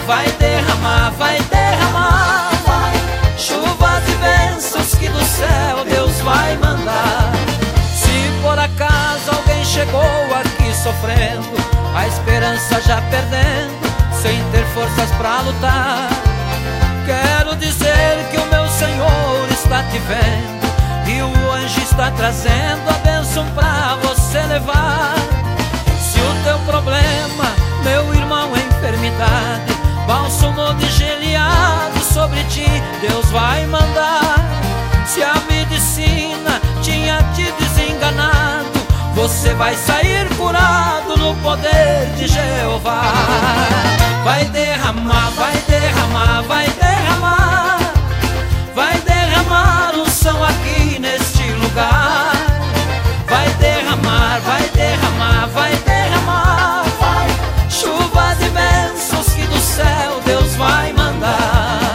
vai derramar, vai derramar chuvas e bênçãos que do céu Deus vai mandar. Se por acaso alguém chegou aqui sofrendo, a esperança já perdendo, sem ter forças pra lutar, quero dizer que o meu Senhor está te vendo e o anjo está trazendo a bênção pra você levar. Se o teu problema, meu irmão, é enfermidade, bálsamo de geliado sobre ti Deus vai mandar. Se a medicina tinha te desenganado, você vai sair curado no poder de Jeová. Vai derramar, vai derramar, vai derramar, vai derramar unção aqui neste lugar. Vai derramar, vai derramar, vai derramar chuvas e bênçãos que do céu Deus vai mandar.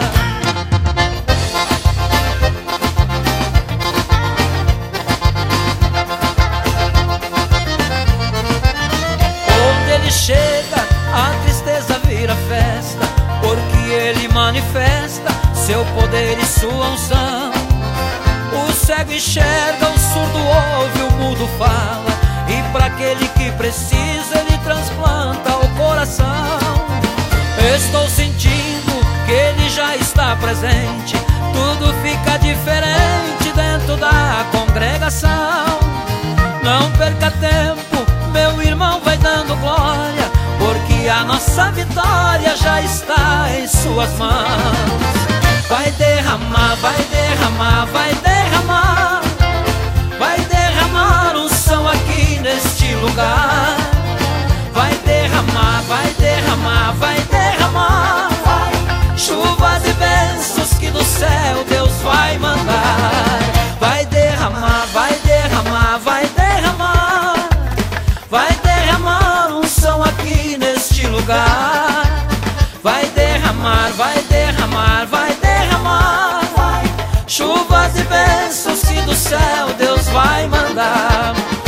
Onde ele chega, a tristeza vira festa, porque ele manifesta seu poder e sua unção. O cego enxerga, o surdo ouve, o mudo fala, e para aquele que precisa ele transplanta o coração. Estou sentindo que ele já está presente, tudo fica diferente dentro da congregação. Não perca tempo, meu irmão, vai dando glória, porque a nossa vitória já está em suas mãos. Vai derramar, vai derramar, vai derramar, vai derramar unção aqui neste lugar. Vai derramar, vai derramar, vai derramar chuvas e bênçãos que do céu Deus vai mandar. Vai derramar, vai derramar, vai derramar, vai derramar unção aqui neste lugar. Vai derramar, vai derramar, vai derramar chuvas e bênçãos que do céu Deus vai mandar.